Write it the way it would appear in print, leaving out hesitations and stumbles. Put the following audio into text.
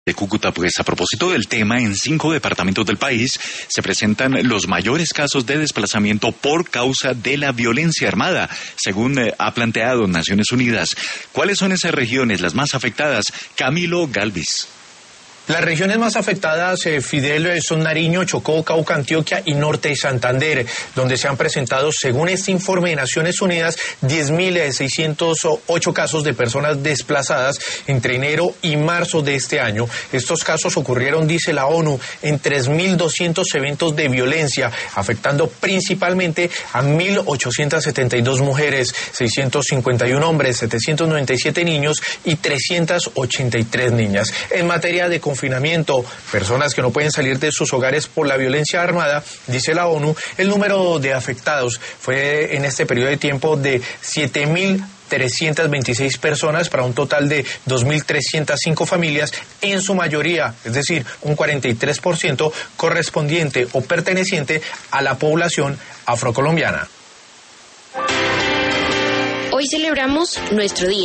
De Cúcuta, pues a propósito del tema, en 5 departamentos del país se presentan los mayores casos de desplazamiento por causa de la violencia armada, según ha planteado Naciones Unidas. ¿Cuáles son esas regiones las más afectadas? Camilo Galvis. Las regiones más afectadas, Fidel, son Nariño, Chocó, Cauca, Antioquia y Norte de Santander, donde se han presentado, según este informe de Naciones Unidas, 10.608 casos de personas desplazadas entre enero y marzo de este año. Estos casos ocurrieron, dice la ONU, en 3.200 eventos de violencia, afectando principalmente a 1.872 mujeres, 651 hombres, 797 niños y 383 niñas. En materia de confinamiento, personas que no pueden salir de sus hogares por la violencia armada, dice la ONU, el número de afectados fue en este periodo de tiempo de 7.326 personas para un total de 2.305 familias, en su mayoría, es decir, un 43% correspondiente o perteneciente a la población afrocolombiana. Hoy celebramos nuestro día.